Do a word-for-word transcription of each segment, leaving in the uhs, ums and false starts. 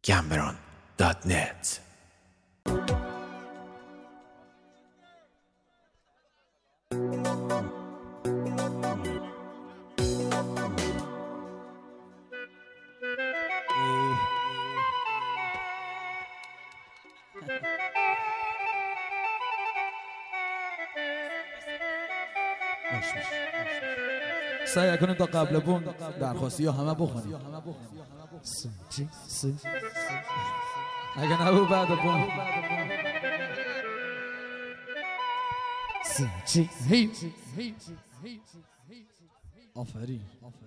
گمبران دات نت. سعی کنیم تا قبل بون درخواستی ها همه بخونیم. اگه نبود بعد بون آفرین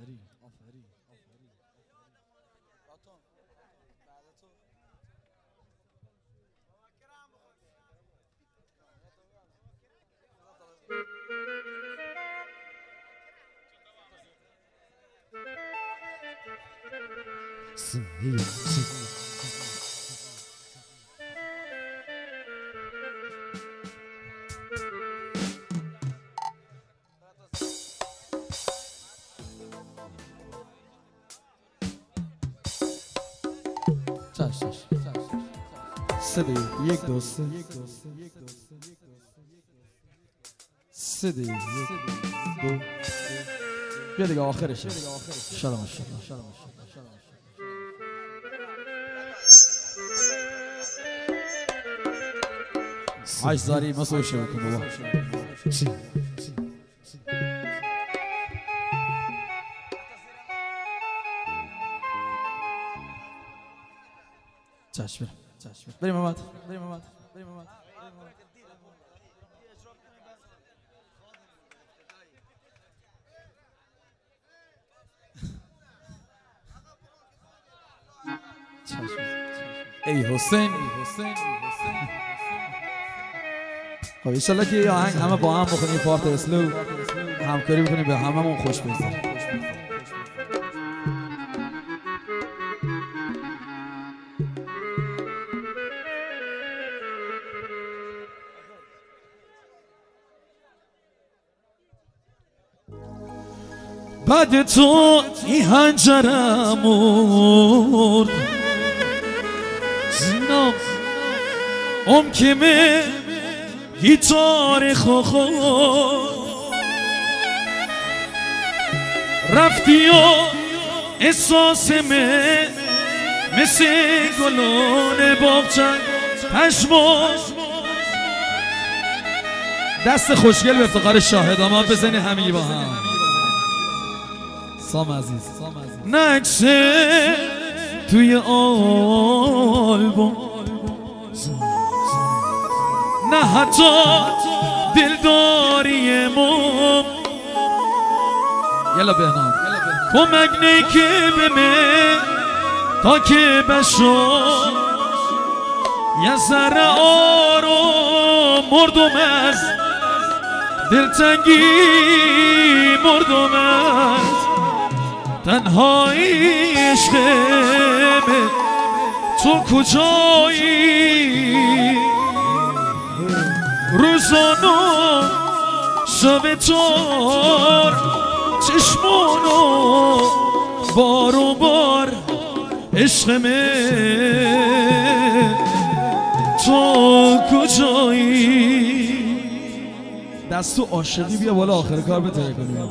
سه دیگه یک دو سه سه دیگه یک دو بیا دیگه آخرشه شلام شلام عايز زاري ما سوي شيء كم بابا چشم چشم بریم محمد بریم محمد بریم محمد ای حسین خب انشالله که یه آهنگ همه با هم بخونیم پارت اسلو همکاری بکنیم به هممون خوش بگذره. بعد تو این هنجرم مرد زینام ام که می گیتار خوخو رفتی و احساس می مثل گلان باغچن پشمو دست خوشگل به افتخار شاهدامان بزنی همگی با هم. سام عزیز نکسه توی آلبوم نه حتی دلداری موم یلا بهنام کمک نیکی به من تا که بشو یه ذره آروم مردم از دلتنگی مردم از تنهایی عشقم تو کجایی روزانو شب تار چشمانو بار و بار عشقم تو کجایی دستو عاشقی بیا بالا آخر کار بتره کنیم.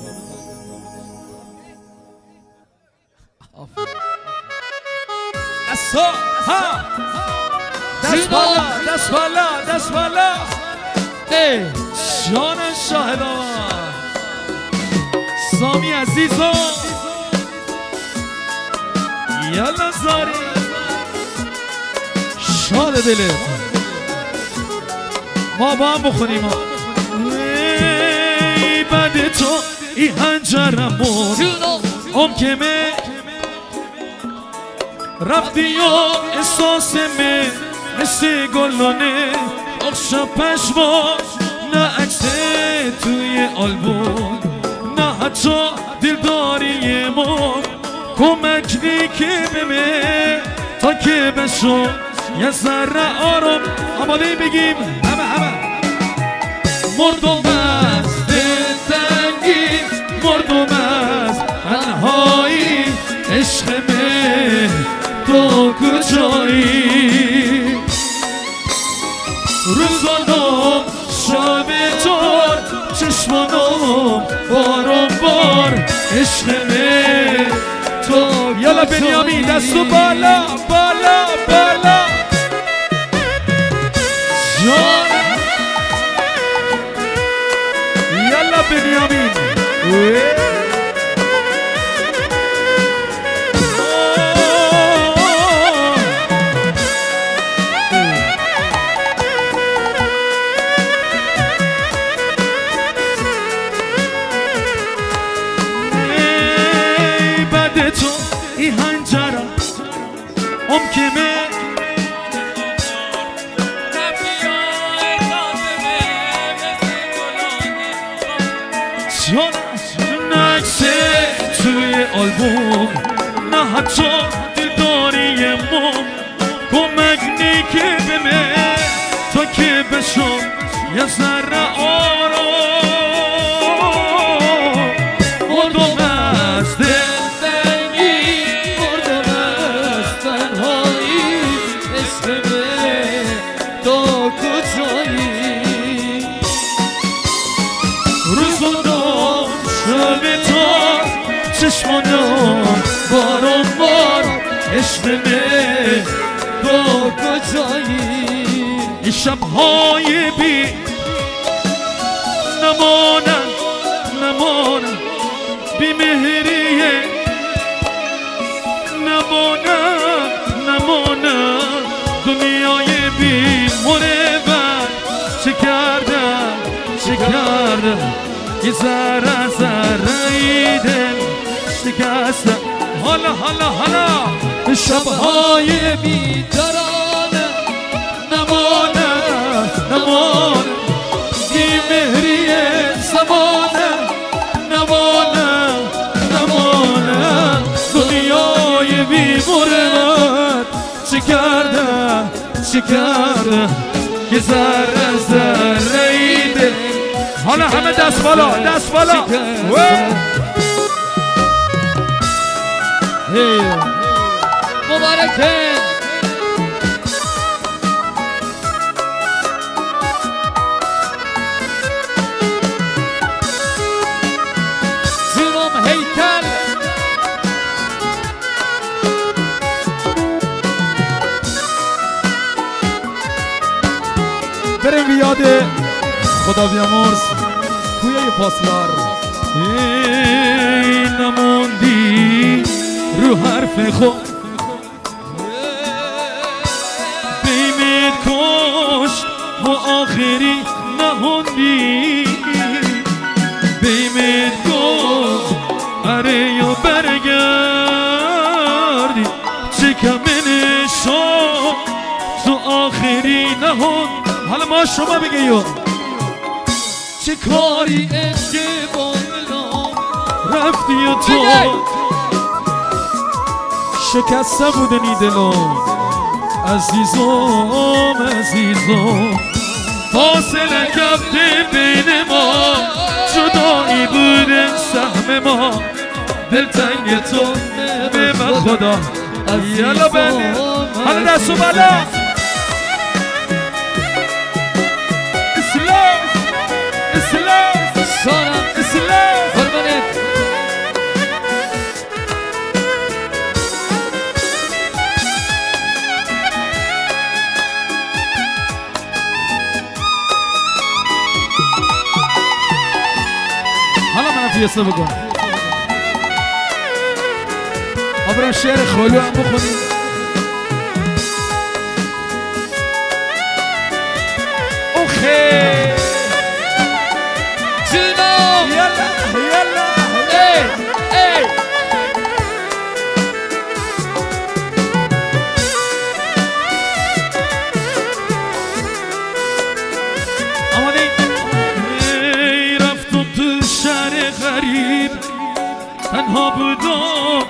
دستا ها دست بالا دست بالا دست بالا ای جان شاهدان سامی عزیزو یالا زاری شاد دلت ما با هم بخونیم ای بعد تو ای هنجرم مرد ام که می رفتی و احساس می مثل گلانه اخشا پشما نه عکسه توی آلبوم نه حتی دلداری ما کمک نیکی به من تا که بشو یه ذره آروم آماده بگیم همه همه مردم از دلتنگی مردم از تنهایی عشق من تو کجایی روزانم شب تار چشمانم بارم بار عشق تو یالا بنیامین دستو بالا بالا بالا جان یالا بنیامین ای هنجره ام کمه جان نکسه توی آلبوم نه حتی دلداری مم کمک نیکه به من تا که بشم یه ذره آرام مردم از دل چشمانم بارم بار عشق من با کجایی این شبهای بی نمانم نمانم بی مهریه نمانم نمانم دنیای بی مروت چه کردم چه کردم یه ذره ذره ایدم شکستم حالا حالا حالا شبهای بیدارانه نمانه نمانه بی مهری زمانه نمانه نمانه دنیای بی مروت چه کردم چه کردم یه ذره ذره ایده حالا همه دست بالا دست بالا مبارکه زیرم هیکل بریم بیاد خدا بیامرز کویه پاسلار ای نموندی رو حرف خود بیمید کش و آخری نهوندی بیمید کش اره یا برگردی چه کمه شد تو آخری نهوند حالا ما شما بگیو چه کاری عشق با دلم رفتی و تو شکسته بودنی دلم عزیزم عزیزم فاصله کفته بین ما جدایی بوده سهم ما دلتنگ تو به من خدا یالا بله حالا دستو بالا اسلام اسلام سارم اسلام قربانت حالا من فیسته بکن آبرم شعر خالو هم بخونیم اوخی جناب یلا یلا ای ای آماده ای رفتم تو شهر غریب تنها بودم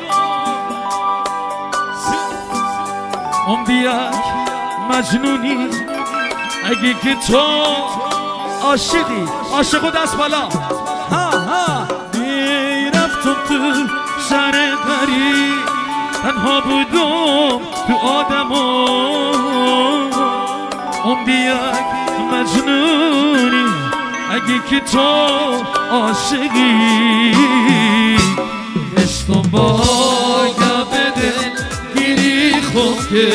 عمری یک مجنونی اگه که تو عاشقی عاشق و دست بالا ها ها ای رفتم تو شهر غریب تنها بودم تو آدمان اون یک مجنونی اگه که تو عاشقی عشقم با بده گیری خوب که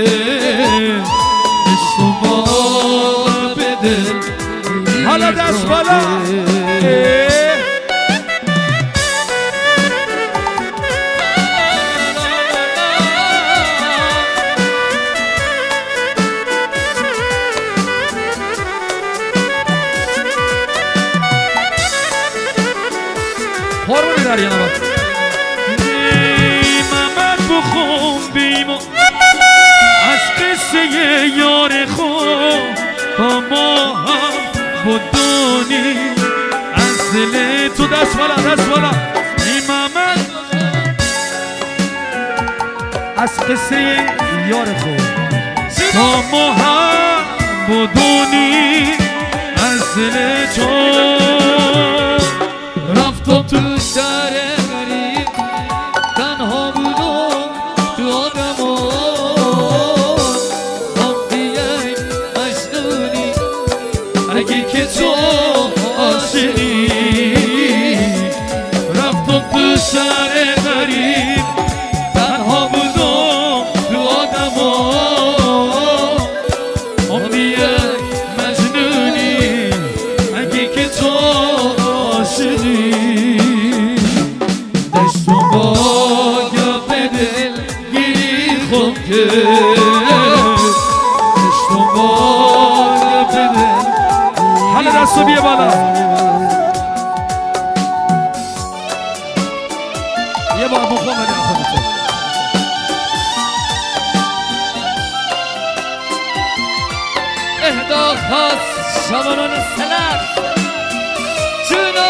عشقم با بده حالا دست بالا قربونی در یه نبا محمد بخون بیمو از قصه یار خود تا ما هم بودونی از دل تو دست بالا دست بالا ای محمد از قصه یار خود تا ما هم بودونی از دل تو رفتم تو شهر غریب تنها بودم تو آدمان وقتی یک مجنونی اگه که تو عاشقی رفتم تو شهر غریب تنها بودم تو آدمان امی یک مجنونی اگه که تو عاشقی دشتم با گپ دل گیری خوب که دشتم با گپ دل حالا دستو بیا بالا یه بار بخون بده خودتو اهدا خاص شبانان سلام جونو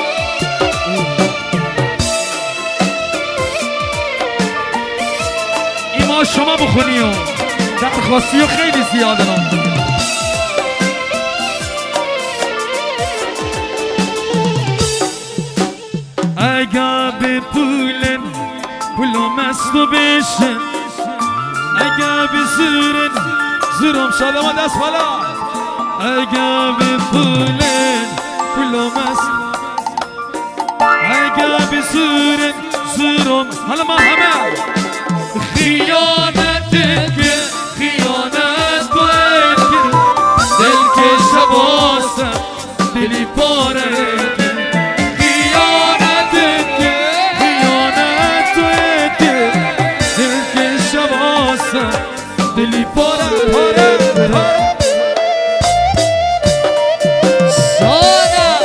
ایما شما بخونی و درخواستی و خیلی زیاده هم اگه به پولن پولو مستو بشن اگه به زورن زورم شادم دست بالا اگه به پولن پولو مست اگه به زورن زورم حالا ما همه خیانت که خیانت باید که دل که شباستم دلی پاره خیانت که خیانت باید که دل که شباستم دلی پاره پاره پاره سانا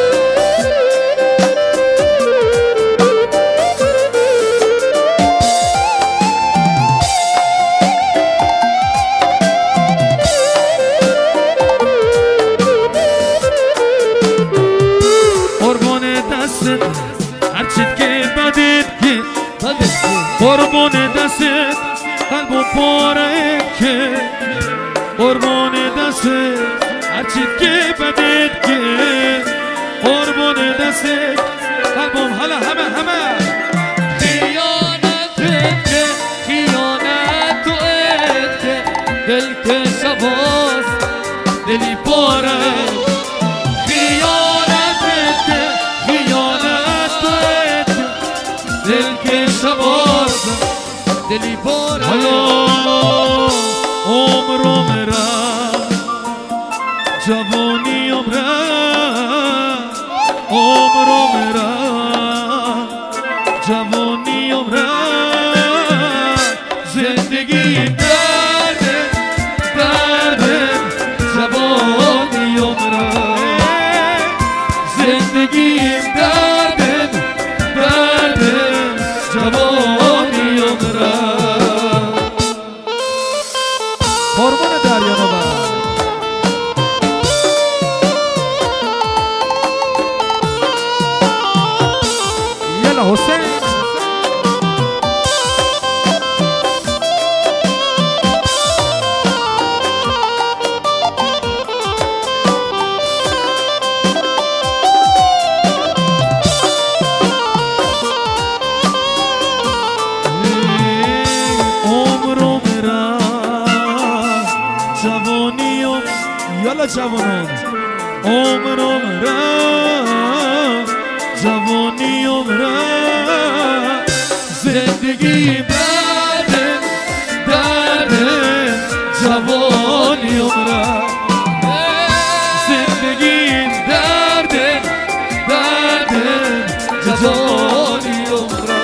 هرچیت که بدید که قربان دستت قلب و پاره که قربان دستت هرچیت که بدید که قربان دستت قلبم حالا همه همه خیانت که خیانت تو که دل که شباز دلی پاره دلی پاره حالا عمرم رفت جوانیم رفت عمرم رفت جوانیم رفت زندگی درده درده جوانیم رفت زندگی درده درده جوانیم رفت قربون دریانو بر یلا حسین آقا جوانان عمر عمره جوانی عمره زندگی درده درده جوانی عمره زندگی درده درده جوانی عمره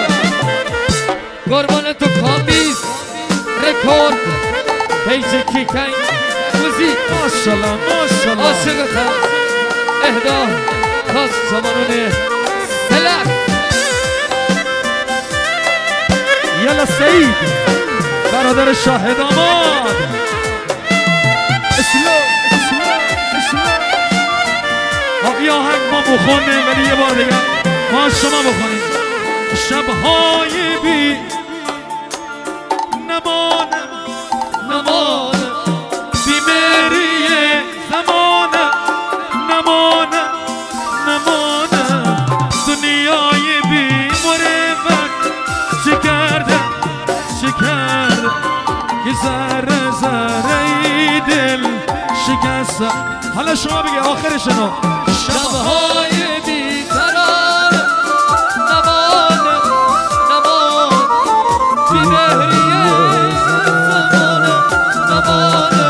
قربان تو کامیز رکورد پیج کیکنگ موزیک ماشالله ماشالله عاشقتم اهدا خاص زمانونه سلک یلا سعید برادر شاهد آماد اسلام اسلام اسلام باقی آهنگ ما بخونیم ولی یه بار دیگه ما شما بخونیم شبهای بی نمانه نمانه بیمری زمانه نمانه نمانه دنیای بی مروت چه کرده چه کرده که ذره ذره ای دل شکسته حالا شما بگه آخرشنو شبهای بیقرار نمانه نمانه بیمهریه زمانه نمانه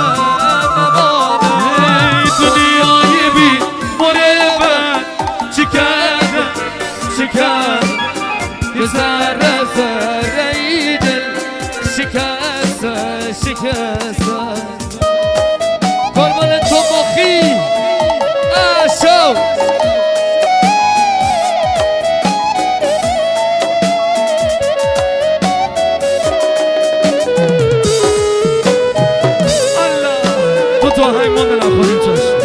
نمانه دنیای بی مروت چه کرده چه کرده که ذره ذره ای دل شکسته شکسته قربان تو مخی اشو دو تا آهنگ مونده نخوریم چشم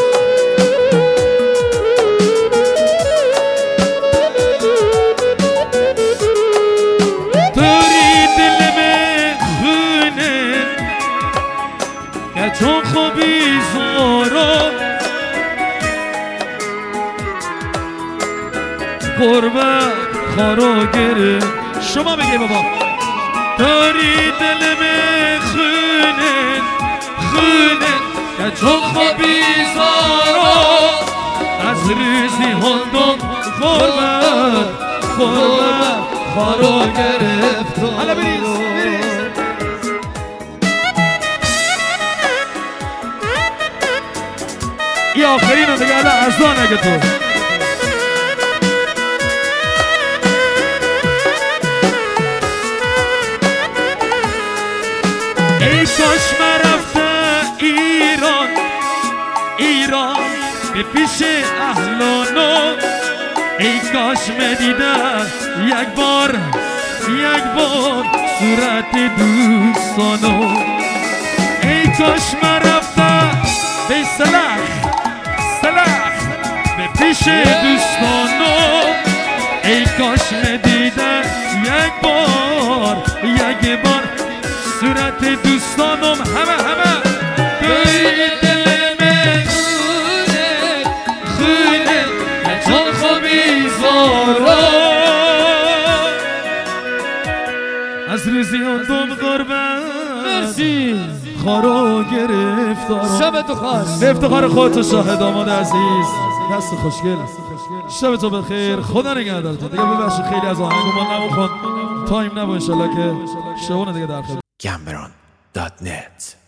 داری دل من خونه که چون خوبی زارم قربت خارو گره شما بگی بابا داری دل من خونه خونه که چون خوبی زارم از ریزی هندم قربت قربت خارو گرفت حالا بریز بریز این آخرین رو دیگه الان ارزان اگه تو ای کاش من رفته ایران ایران به پیش اهلانو ای کاش مدیدم یک بار یک بار صورت دوستانو ای کاش من رفتم به سلخ سلخ به پیش دوستانو ای کاش مدیدم یک بار یک بار صورت دوستانم همه همه توی دل من خونه خونه چون خوبی زارا از روزی اندم غربت مرسی خارو گرفتارم شب تو خواست به افتخار خودتو شاهد آماد عزیز دست خوشگل شب تو بخیر خدا نگهدارتون دیگه ببخشید خیلی از آهنگو ما نمون تایم نبود انشالله که شبونه دیگه در خدمت Cameron dot net